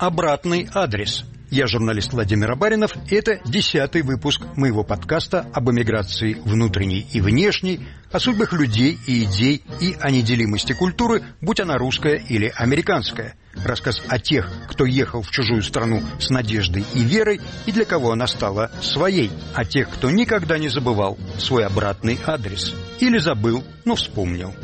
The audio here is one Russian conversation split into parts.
Обратный адрес. Я журналист Владимир Абаринов, и это 10-й выпуск моего подкаста об эмиграции внутренней и внешней, о судьбах людей и идей и о неделимости культуры, будь она русская или американская. Рассказ о тех, кто ехал в чужую страну с надеждой и верой, и для кого она стала своей. О тех, кто никогда не забывал свой обратный адрес. Или забыл, но вспомнил.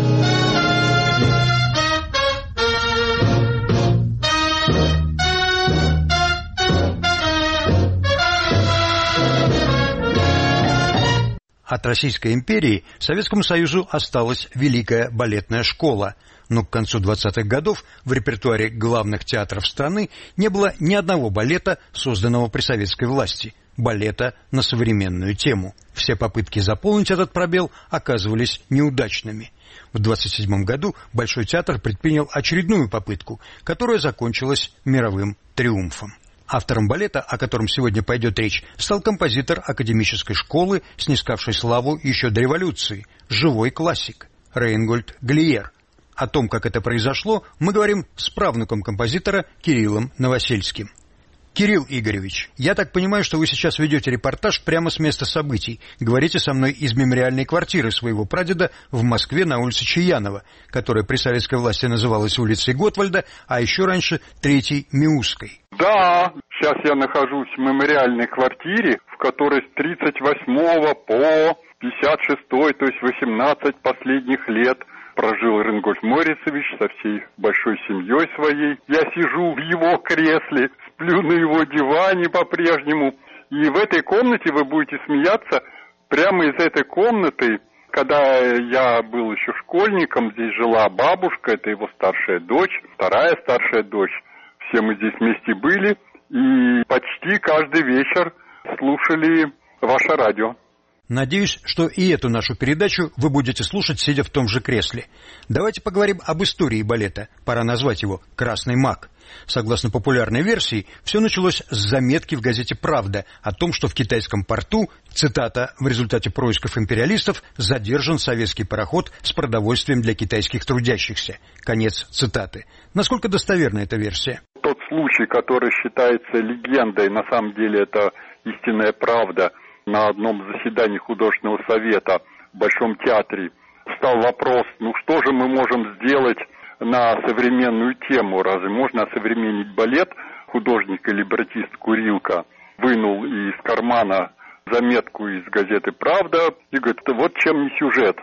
От Российской империи Советскому Союзу осталась Великая балетная школа, но к концу 20-х годов в репертуаре главных театров страны не было ни одного балета, созданного при советской власти, балета на современную тему. Все попытки заполнить этот пробел оказывались неудачными. В 1927 году Большой театр предпринял очередную попытку, которая закончилась мировым триумфом. Автором балета, о котором сегодня пойдет речь, стал композитор академической школы, снискавший славу еще до революции, живой классик Рейнгольд Глиер. О том, как это произошло, мы говорим с правнуком композитора Кириллом Новосельским. Кирилл Игоревич, я так понимаю, что вы сейчас ведете репортаж прямо с места событий. Говорите со мной из мемориальной квартиры своего прадеда в Москве на улице Чаянова, которая при советской власти называлась улицей Готвальда, а еще раньше Третьей Миусской. Да, сейчас я нахожусь в мемориальной квартире, в которой с 38 по 56, то есть 18 последних лет прожил Рынгольд Морицевич со всей большой семьей своей. Я сижу в его кресле, сплю на его диване по-прежнему. И в этой комнате, вы будете смеяться, прямо из этой комнаты, когда я был еще школьником, здесь жила бабушка, это его старшая дочь, вторая старшая дочь. Все мы здесь вместе были и почти каждый вечер слушали ваше радио. Надеюсь, что и эту нашу передачу вы будете слушать, сидя в том же кресле. Давайте поговорим об истории балета. Пора назвать его «Красный маг». Согласно популярной версии, все началось с заметки в газете «Правда» о том, что в китайском порту, цитата, в результате происков империалистов задержан советский пароход с продовольствием для китайских трудящихся. Конец цитаты. Насколько достоверна эта версия? Тот случай, который считается легендой, на самом деле это истинная правда. На одном заседании художественного совета в Большом театре встал вопрос, что же мы можем сделать на современную тему? Разве можно осовременить балет? Художник и либретист Курилка вынул из кармана заметку из газеты «Правда» и говорит, вот чем не сюжет.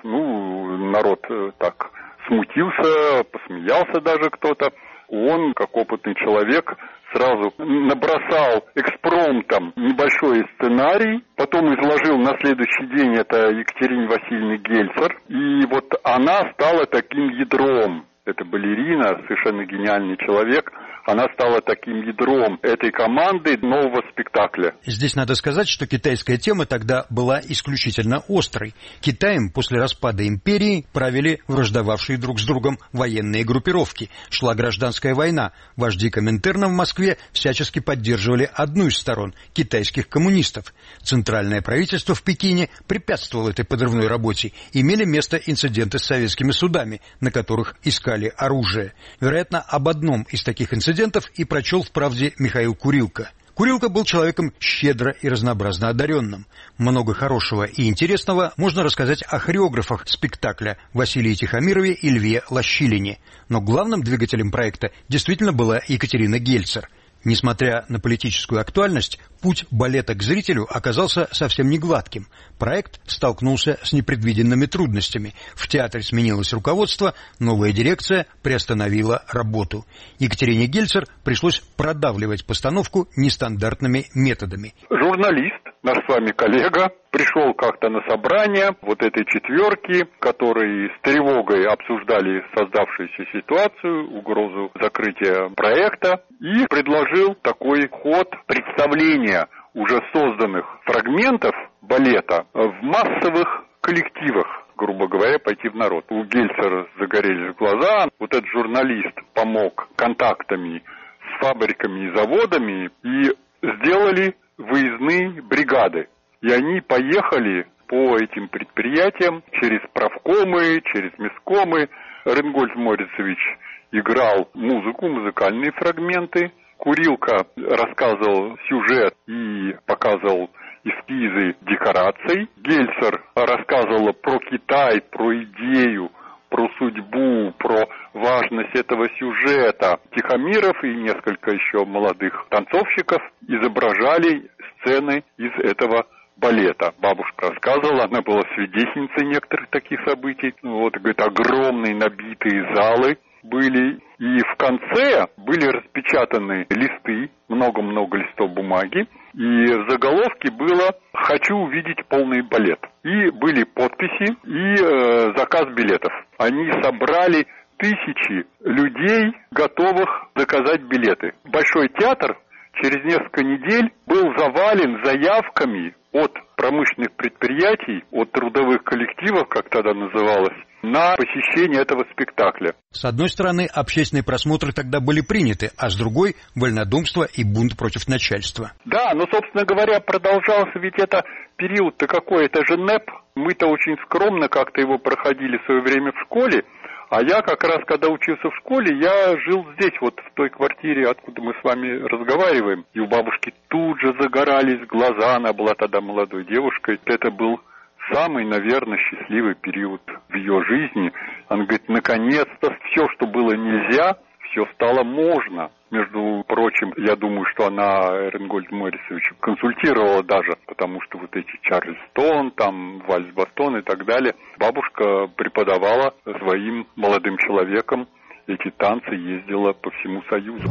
Народ так смутился, посмеялся даже кто-то. Он, как опытный человек, сразу набросал экспромтом небольшой сценарий, потом изложил на следующий день это Екатерине Васильевне Гельцер, и вот она стала таким ядром. Это балерина, совершенно гениальный человек. Она стала таким ядром этой команды нового спектакля. Здесь надо сказать, что китайская тема тогда была исключительно острой. Китаем после распада империи правили враждовавшие друг с другом военные группировки. Шла гражданская война. Вожди Коминтерна в Москве всячески поддерживали одну из сторон – китайских коммунистов. Центральное правительство в Пекине препятствовало этой подрывной работе. Имели место инциденты с советскими судами, на которых искали оружие. Вероятно, об одном из таких инцидентов и прочел в «Правде» Михаил Курилка. Курилка был человеком щедро и разнообразно одаренным. Много хорошего и интересного можно рассказать о хореографах спектакля Василии Тихомирове и Льве Лощилине. Но главным двигателем проекта действительно была Екатерина Гельцер. Несмотря на политическую актуальность, путь балета к зрителю оказался совсем не гладким. Проект столкнулся с непредвиденными трудностями. В театре сменилось руководство, новая дирекция приостановила работу. Екатерине Гельцер пришлось продавливать постановку нестандартными методами. Журналист, наш с вами коллега, пришел как-то на собрание вот этой четверки, которые с тревогой обсуждали создавшуюся ситуацию, угрозу закрытия проекта, и предложил такой ход представления уже созданных фрагментов балета в массовых коллективах, грубо говоря, пойти в народ. У Гельцера загорелись глаза. Вот этот журналист помог контактами с фабриками и заводами и сделали выездные бригады. И они поехали по этим предприятиям через правкомы, через месткомы. Рынгольд Морицевич играл музыку, музыкальные фрагменты. Курилка рассказывал сюжет и показывал эскизы декораций. Гельцер рассказывала про Китай, про идею, про судьбу, про важность этого сюжета. Тихомиров и несколько еще молодых танцовщиков изображали сцены из этого балета. Бабушка рассказывала, она была свидетельницей некоторых таких событий. Вот, говорит, огромные набитые залы были. И в конце были распечатаны листы, много-много листов бумаги. И в заголовке было «Хочу увидеть полный балет». И были подписи и заказ билетов. Они собрали тысячи людей, готовых заказать билеты. Большой театр через несколько недель был завален заявками от промышленных предприятий, от трудовых коллективов, как тогда называлось, на посещение этого спектакля. С одной стороны, общественные просмотры тогда были приняты, а с другой – вольнодумство и бунт против начальства. Да, но, собственно говоря, продолжался ведь это период-то какой, это же НЭП. Мы-то очень скромно как-то его проходили в свое время в школе, а я как раз, когда учился в школе, я жил здесь, вот в той квартире, откуда мы с вами разговариваем. И у бабушки тут же загорались глаза, она была тогда молодой девушкой. Это был самый, наверное, счастливый период в ее жизни. Она говорит, наконец-то все, что было нельзя, все стало можно. Между прочим, я думаю, что она Эренгольда Морисовича консультировала даже, потому что вот эти Чарльстон, там вальс-бастон и так далее. Бабушка преподавала своим молодым человекам эти танцы, ездила по всему Союзу.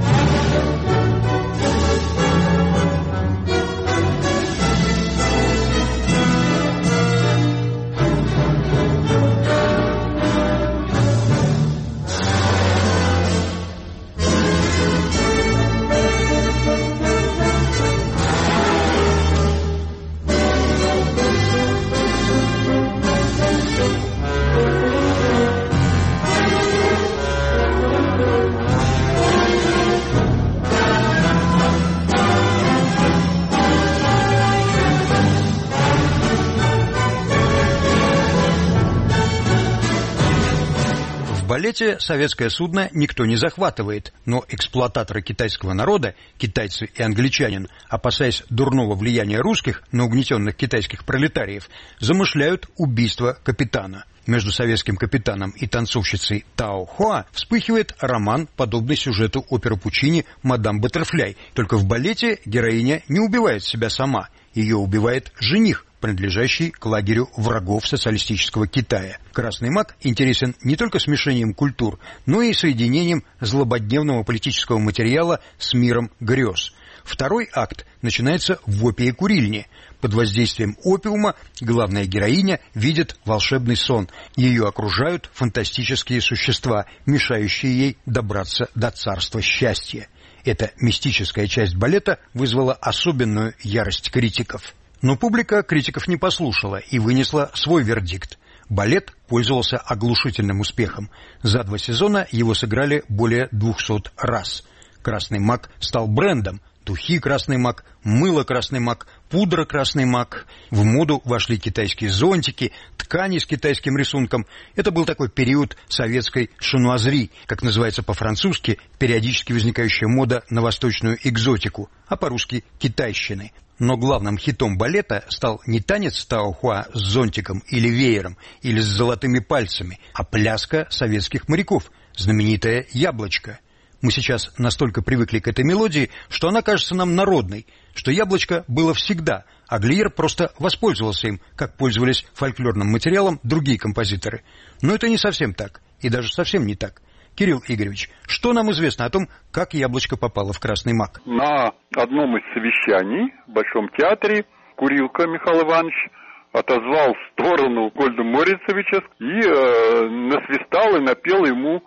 В балете советское судно никто не захватывает, но эксплуататоры китайского народа, китайцы и англичанин, опасаясь дурного влияния русских на угнетенных китайских пролетариев, замышляют убийство капитана. Между советским капитаном и танцовщицей Тао Хуа вспыхивает роман, подобный сюжету оперы Пучини «Мадам Баттерфляй». Только в балете героиня не убивает себя сама, ее убивает жених, принадлежащий к лагерю врагов социалистического Китая. «Красный маг» интересен не только смешением культур, но и соединением злободневного политического материала с миром грез. Второй акт начинается в опии-курильне. Под воздействием опиума главная героиня видит волшебный сон. Ее окружают фантастические существа, мешающие ей добраться до царства счастья. Эта мистическая часть балета вызвала особенную ярость критиков. Но публика критиков не послушала и вынесла свой вердикт. Балет пользовался оглушительным успехом. За 2 сезона его сыграли более 200 раз. «Красный маг» стал брендом. Духи «Красный маг», мыло «Красный маг», пудра «Красный маг». В моду вошли китайские зонтики, ткани с китайским рисунком. Это был такой период советской шануазри, как называется по-французски, периодически возникающая мода на восточную экзотику, а по-русски китайщины. Но главным хитом балета стал не танец Тао Хуа с зонтиком или веером, или с золотыми пальцами, а пляска советских моряков, знаменитая «Яблочко». Мы сейчас настолько привыкли к этой мелодии, что она кажется нам народной, что яблочко было всегда, а Глиер просто воспользовался им, как пользовались фольклорным материалом другие композиторы. Но это не совсем так, и даже совсем не так. Кирилл Игоревич, что нам известно о том, как яблочко попало в «Красный маг»? На одном из совещаний в Большом театре Курилка Михаил Иванович отозвал в сторону Гольда Морисовича и насвистал и напел ему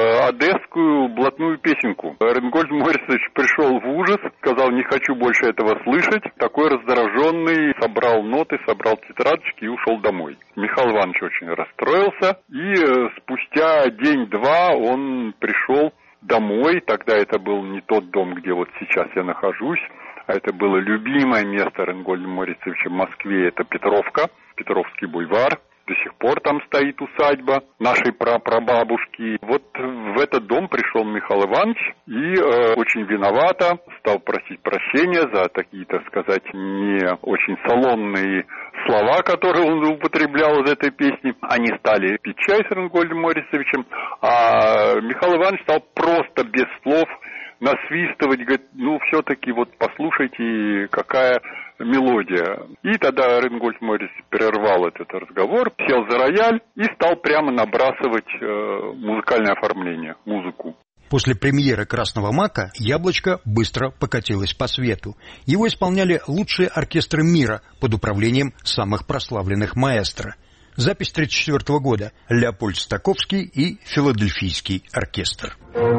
одесскую блатную песенку. Эренгольд Морисович пришел в ужас, сказал, не хочу больше этого слышать. Такой раздраженный, собрал ноты, собрал тетрадочки и ушел домой. Михаил Иванович очень расстроился, и спустя день-два он пришел домой. Тогда это был не тот дом, где вот сейчас я нахожусь, а это было любимое место Эренгольда Морисовича в Москве, это Петровка, Петровский бульвар. До сих пор там стоит усадьба нашей прапрабабушки. Вот в этот дом пришел Михаил Иванович и очень виновато стал просить прощения за такие, так сказать, не очень салонные слова, которые он употреблял из этой песни. Они стали пить чай с Ренгольдом Морисовичем, а Михаил Иванович стал просто без слов насвистывать, говорит, ну, все-таки вот послушайте, какая мелодия. И тогда Ренгольд Морис прервал этот разговор, сел за рояль и стал прямо набрасывать музыкальное оформление, музыку. После премьеры «Красного мака» «Яблочко» быстро покатилось по свету. Его исполняли лучшие оркестры мира под управлением самых прославленных маэстро. Запись 1934 года. Леопольд Стаковский и Филадельфийский оркестр.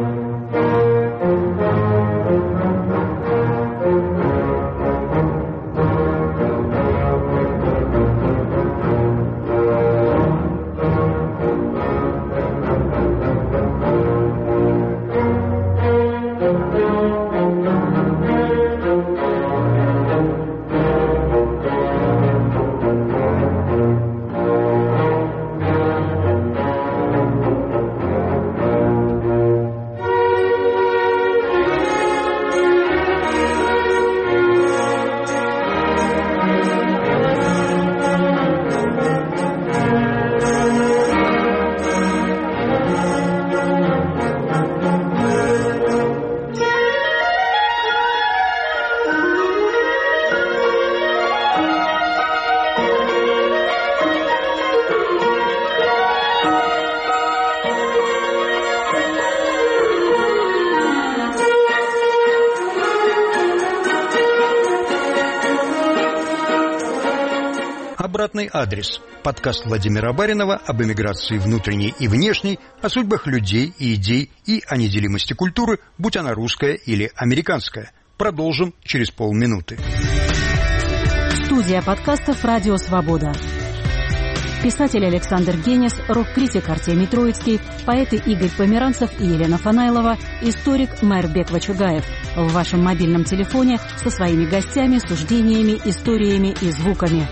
Обратный адрес. Подкаст Владимира Баринова об эмиграции внутренней и внешней, о судьбах людей и идей и о неделимости культуры, будь она русская или американская. Продолжим через полминуты. Студия подкастов «Радио Свобода». Писатель Александр Генис, рок-критик Артемий Троицкий, поэты Игорь Померанцев и Елена Фанайлова, историк Майрбек Вачугаев. В вашем мобильном телефоне со своими гостями, суждениями, историями и звуками.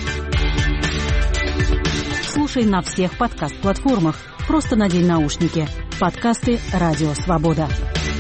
Слушай на всех подкаст-платформах. Просто надень наушники. Подкасты «Радио Свобода».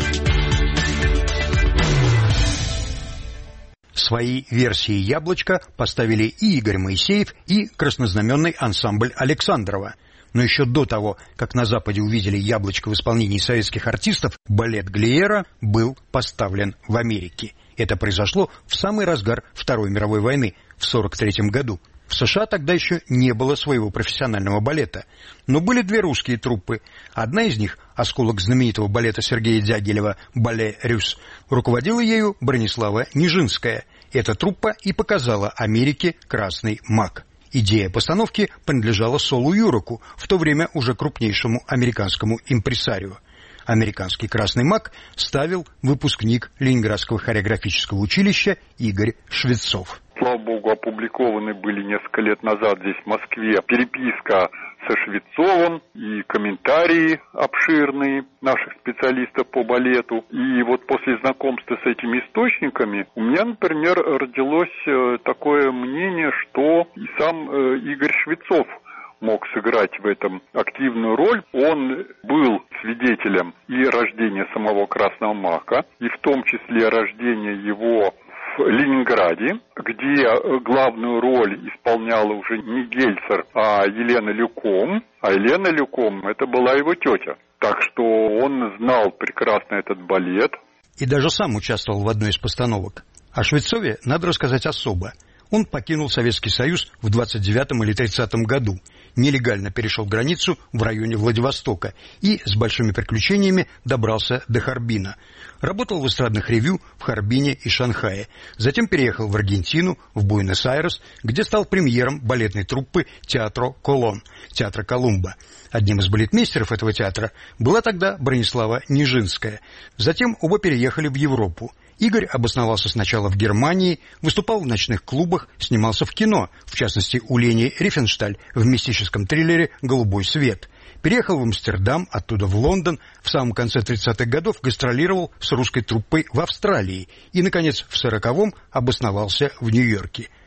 Свои версии «Яблочка» поставили и Игорь Моисеев, и краснознаменный ансамбль Александрова. Но еще до того, как на Западе увидели «Яблочко» в исполнении советских артистов, балет Глиера был поставлен в Америке. Это произошло в самый разгар Второй мировой войны в 1943 году. В США тогда еще не было своего профессионального балета, но были две русские труппы. Одна из них, осколок знаменитого балета Сергея Дягилева «Бале Рюс», руководила ею Бронислава Нижинская. Эта труппа и показала Америке «Красный мак». Идея постановки принадлежала Солу Юроку, в то время уже крупнейшему американскому импресарио. Американский «Красный мак» ставил выпускник Ленинградского хореографического училища Игорь Швецов. Слава богу, опубликованы были несколько лет назад здесь, в Москве, переписка со Швецовым и комментарии обширные наших специалистов по балету. И вот после знакомства с этими источниками у меня, например, родилось такое мнение, что и сам Игорь Швецов мог сыграть в этом активную роль. Он был свидетелем и рождения самого Красного мака, и в том числе рождения его в Ленинграде, где главную роль исполняла уже не Гельцер, а Елена Люком. А Елена Люком — это была его тетя. Так что он знал прекрасно этот балет. И даже сам участвовал в одной из постановок. О Швецове надо рассказать особо. Он покинул Советский Союз в 29-м или 30-м году, нелегально перешел границу в районе Владивостока и с большими приключениями добрался до Харбина. Работал в эстрадных ревю в Харбине и Шанхае. Затем переехал в Аргентину, в Буэнос-Айрес, где стал премьером балетной труппы «Театро Колон», театра Колумба. Одним из балетмейстеров этого театра была тогда Бронислава Нижинская. Затем оба переехали в Европу. Игорь обосновался сначала в Германии, выступал в ночных клубах, снимался в кино, в частности у Лени Рифеншталь в мистическом триллере «Голубой свет». Переехал в Амстердам, оттуда в Лондон, в самом конце 30-х годов гастролировал с русской труппой в Австралии и, наконец, в 40-м обосновался в Нью-Йорке.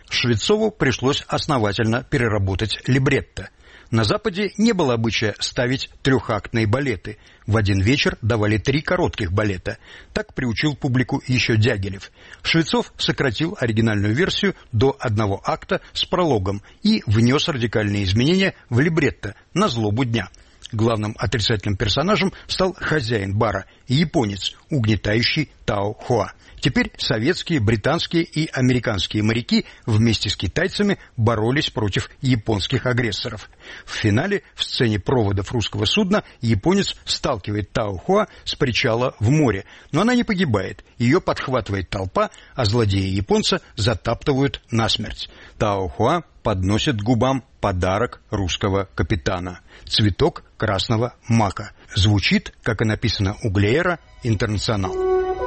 Швецову пришлось основательно переработать либретто. На Западе не было обычая ставить трехактные балеты. В один вечер давали 3 коротких балета. Так приучил публику еще Дягилев. Швецов сократил оригинальную версию до 1 акта с прологом и внес радикальные изменения в либретто на злобу дня. Главным отрицательным персонажем стал хозяин бара, японец, угнетающий Тао Хуа. Теперь советские, британские и американские моряки вместе с китайцами боролись против японских агрессоров. В финале, в сцене проводов русского судна, японец сталкивает Тао Хуа с причала в море, но она не погибает. Ее подхватывает толпа, а злодеи японца затаптывают насмерть. Тао Хуа подносит к губам подарок русского капитана – цветок красного мака. Звучит, как и написано у Глеера, «Интернационал».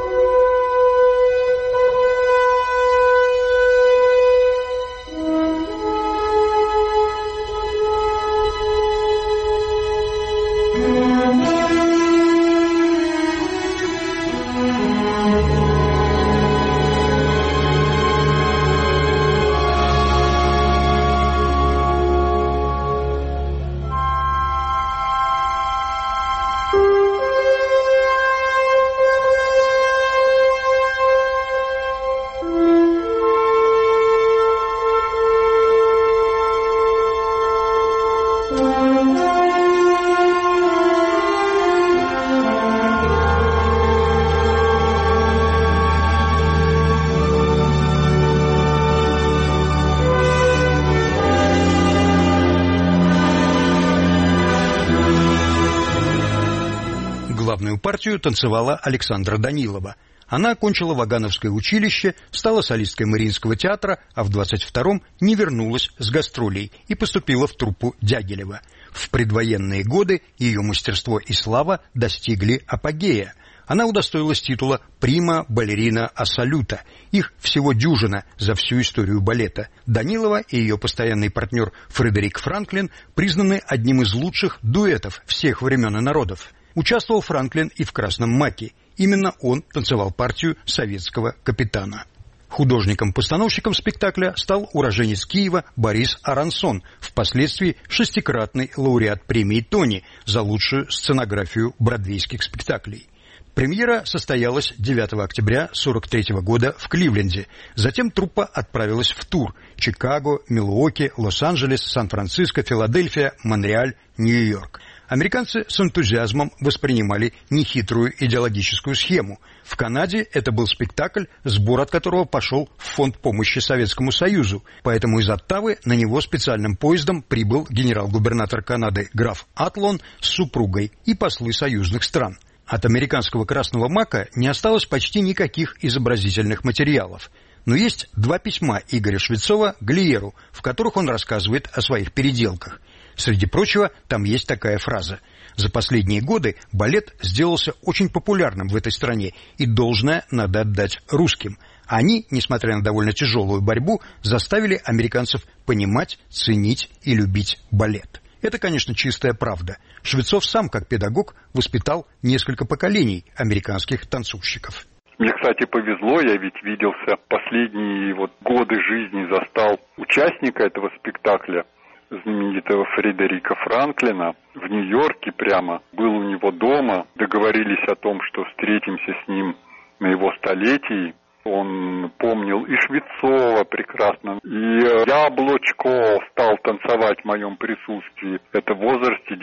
Главную партию танцевала Александра Данилова. Она окончила Вагановское училище, стала солисткой Мариинского театра, а в 22-м не вернулась с гастролей и поступила в труппу Дягилева. В предвоенные годы ее мастерство и слава достигли апогея. Она удостоилась титула «Прима балерина ассолюта». Их всего дюжина за всю историю балета. Данилова и ее постоянный партнер Фредерик Франклин признаны одним из лучших дуэтов всех времен и народов. Участвовал Франклин и в «Красном маке». Именно он танцевал партию советского капитана. Художником-постановщиком спектакля стал уроженец Киева Борис Арансон, впоследствии 6-кратный лауреат премии «Тони» за лучшую сценографию бродвейских спектаклей. Премьера состоялась 9 октября 1943 года в Кливленде. Затем труппа отправилась в тур: Чикаго, Милуоки, Лос-Анджелес, Сан-Франциско, Филадельфия, Монреаль, Нью-Йорк. Американцы с энтузиазмом воспринимали нехитрую идеологическую схему. В Канаде это был спектакль, сбор от которого пошел в фонд помощи Советскому Союзу, поэтому из Оттавы на него специальным поездом прибыл генерал-губернатор Канады граф Атлон с супругой и послы союзных стран. От американского «Красного мака» не осталось почти никаких изобразительных материалов. Но есть 2 письма Игоря Швецова Глиеру, в которых он рассказывает о своих переделках. Среди прочего, там есть такая фраза: «За последние годы балет сделался очень популярным в этой стране, и должное надо отдать русским. Они, несмотря на довольно тяжелую борьбу, заставили американцев понимать, ценить и любить балет». Это, конечно, чистая правда. Швецов сам, как педагог, воспитал несколько поколений американских танцовщиков. Мне, кстати, повезло, я ведь виделся последние годы жизни, застал участника этого спектакля, знаменитого Фредерика Франклина, в Нью-Йорке прямо. Был у него дома, договорились о том, что встретимся с ним на его столетии. Он помнил и Швецова прекрасно, и Яблочко стал танцевать в моем присутствии. Это в возрасте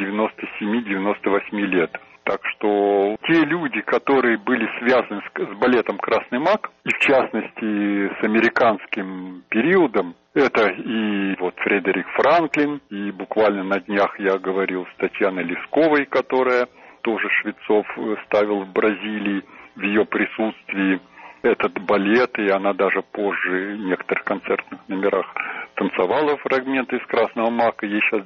97-98 лет. Так что те люди, которые были связаны с балетом «Красный мак», и в частности с американским периодом, это и Фредерик Франклин, и буквально на днях я говорил с Татьяной Лесковой, которая тоже Швецов ставил в Бразилии в ее присутствии этот балет, и она даже позже в некоторых концертных номерах танцевала фрагменты из «Красного мака». Ей сейчас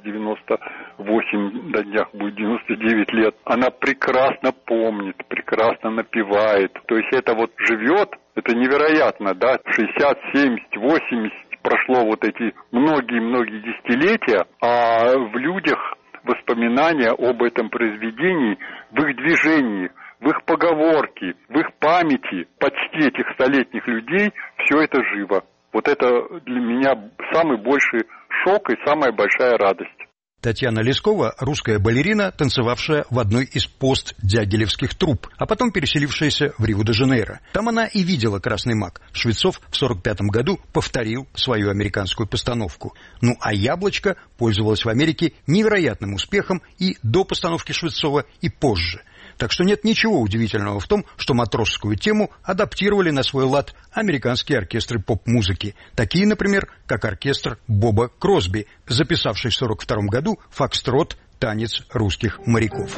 98, на днях будет 99 лет. Она прекрасно помнит, прекрасно напевает. То есть это живет, это невероятно, да, 60, 70, 80, прошло эти многие-многие десятилетия, а в людях воспоминания об этом произведении, в их движении, в их поговорке, в их памяти почти этих столетних людей все это живо. Вот это для меня самый больший шок и самая большая радость. Татьяна Лескова – русская балерина, танцевавшая в одной из постдягилевских труп, а потом переселившаяся в Рио-де-Жанейро. Там она и видела «Красный маг». Швецов в 1945 году повторил свою американскую постановку. Ну а «Яблочко» пользовалось в Америке невероятным успехом и до постановки Швецова, и позже. Так что нет ничего удивительного в том, что матросскую тему адаптировали на свой лад американские оркестры поп-музыки. Такие, например, как оркестр Боба Кросби, записавший в 1942 году фокстрот «Танец русских моряков».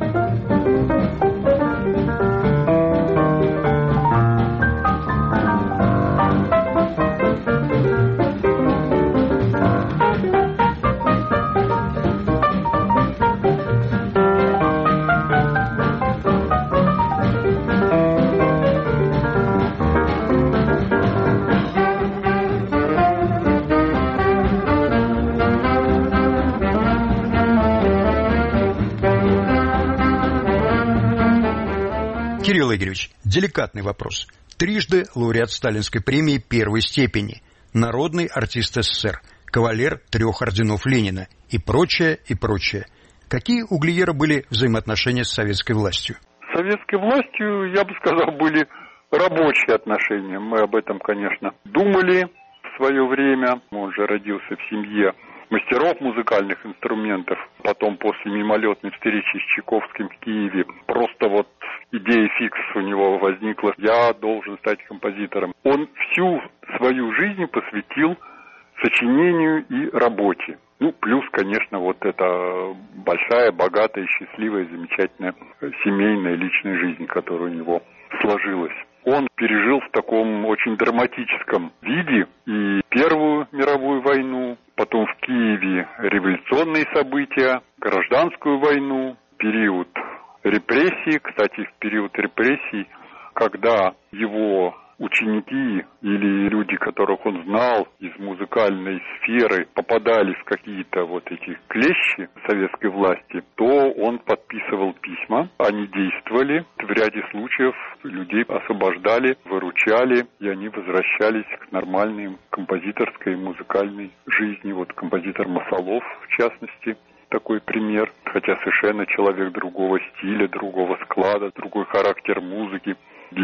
Кирилл Игоревич, деликатный вопрос. Трижды лауреат Сталинской премии первой степени, народный артист СССР, кавалер 3 орденов Ленина и прочее, и прочее. Какие у Глиера были взаимоотношения с советской властью? С советской властью, я бы сказал, были рабочие отношения. Мы об этом, конечно, думали в свое время. Он же родился в семье мастеров музыкальных инструментов. Потом, после мимолетной встречи с Чайковским в Киеве, просто вот идея фикс у него возникла. Я должен стать композитором. Он всю свою жизнь посвятил сочинению и работе. Ну, плюс, конечно, вот эта большая, богатая, счастливая, замечательная семейная, личная жизнь, которая у него сложилась. Он пережил в таком очень драматическом виде и Первую мировую войну, потом в Киеве революционные события, гражданскую войну, период репрессий. Кстати, в период репрессий, когда его ученики или люди, которых он знал из музыкальной сферы, попадали в какие-то вот эти клещи советской власти, то он подписывал письма, они действовали. В ряде случаев людей освобождали, выручали, и они возвращались к нормальной композиторской и музыкальной жизни. Вот композитор Масолов, в частности, такой пример, хотя совершенно человек другого стиля, другого склада, другой характер музыки.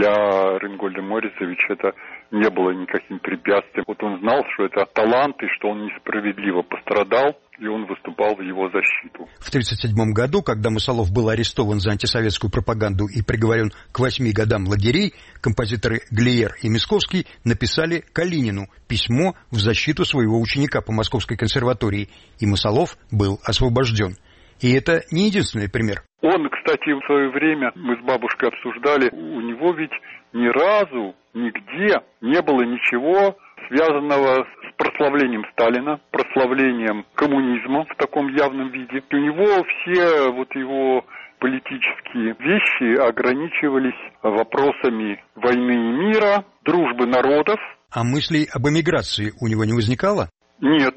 Для Рейнгольда Морицовича это не было никаким препятствием. Вот он знал, что это талант и что он несправедливо пострадал, и он выступал в его защиту. В 1937 году, когда Масолов был арестован за антисоветскую пропаганду и приговорен к 8 годам лагерей, композиторы Глиер и Мясковский написали Калинину письмо в защиту своего ученика по Московской консерватории, и Масолов был освобожден. И это не единственный пример. Он, кстати, в свое время, мы с бабушкой обсуждали, у него ведь ни разу, нигде не было ничего связанного с прославлением Сталина, прославлением коммунизма в таком явном виде. У него все вот его политические вещи ограничивались вопросами войны и мира, дружбы народов. А мыслей об эмиграции у него не возникало? Нет.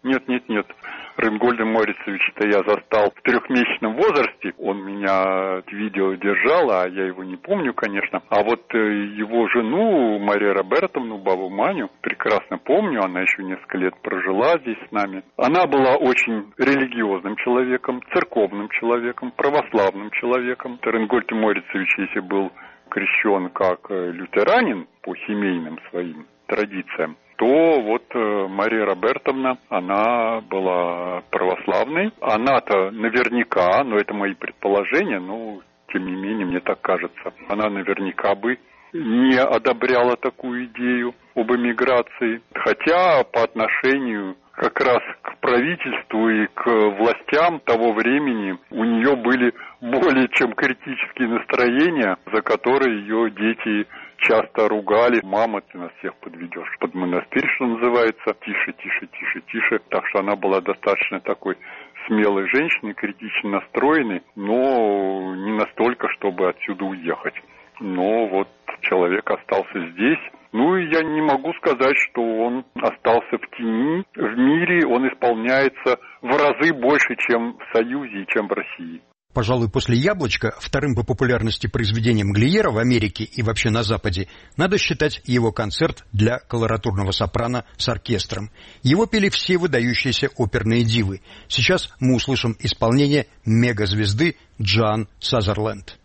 Рейнгольда Морицовича-то я застал в 3-месячном возрасте. Он меня видео держал, а я его не помню, конечно. А вот его жену, Марию Робертовну, бабу Маню, прекрасно помню. Она еще несколько лет прожила здесь с нами. Она была очень религиозным человеком, церковным человеком, православным человеком. Рейнгольд Морицович, если был крещен как лютеранин по семейным своим традициям, то вот Мария Робертовна, она была православной. Она-то наверняка, но это мои предположения, но тем не менее мне так кажется, она наверняка бы не одобряла такую идею об эмиграции. Хотя по отношению как раз к правительству и к властям того времени у нее были более чем критические настроения, за которые ее дети часто ругали. Мама, ты нас всех подведешь под монастырь, что называется. Тише, тише, тише, тише. Так что она была достаточно такой смелой женщиной, критично настроенной, но не настолько, чтобы отсюда уехать. Но вот человек остался здесь. Ну и я не могу сказать, что он остался в тени. В мире он исполняется в разы больше, чем в Союзе и чем в России. Пожалуй, после «Яблочка» вторым по популярности произведением Глиера в Америке и вообще на Западе надо считать его концерт для колоратурного сопрано с оркестром. Его пели все выдающиеся оперные дивы. Сейчас мы услышим исполнение мегазвезды Джоан Сазерленд.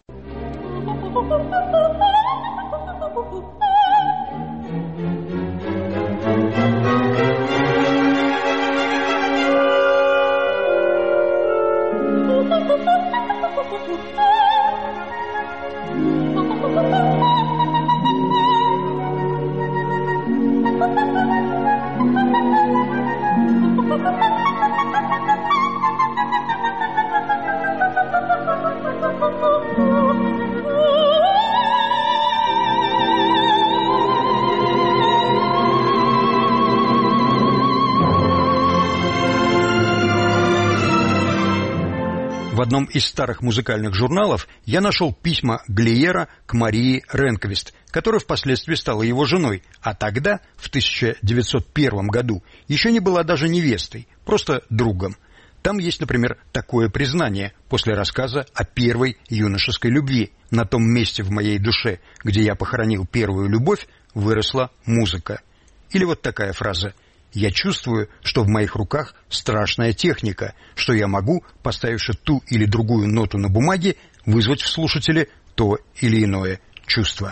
В одном из старых музыкальных журналов я нашел письма Глиера к Марии Ренквист, которая впоследствии стала его женой, а тогда, в 1901 году, еще не была даже невестой, просто другом. Там есть, например, такое признание после рассказа о первой юношеской любви. На том месте в моей душе, где я похоронил первую любовь, выросла музыка. Или вот такая фраза: «Я чувствую, что в моих руках страшная техника, что я могу, поставивши ту или другую ноту на бумаге, вызвать в слушателе то или иное чувство».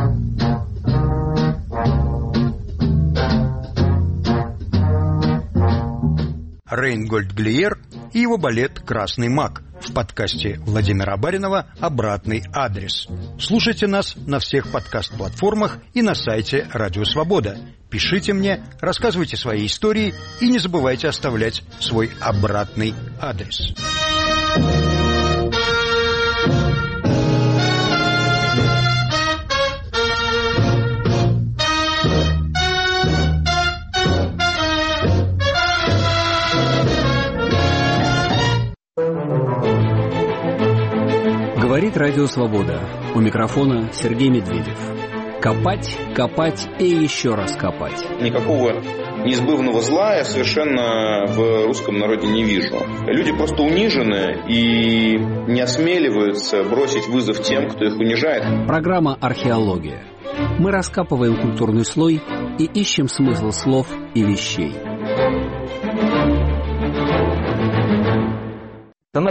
Рейнгольд Глиер и его балет «Красный маг» в подкасте Владимира Баринова «Обратный адрес». Слушайте нас на всех подкаст-платформах и на сайте Радио Свобода. Пишите мне, рассказывайте свои истории и не забывайте оставлять свой обратный адрес. Говорит Радио Свобода. У микрофона Сергей Медведев. Копать, копать и еще раз копать. Никакого неизбывного зла я совершенно в русском народе не вижу. Люди просто унижены и не осмеливаются бросить вызов тем, кто их унижает. Программа «Археология». Мы раскапываем культурный слой и ищем смысл слов и вещей.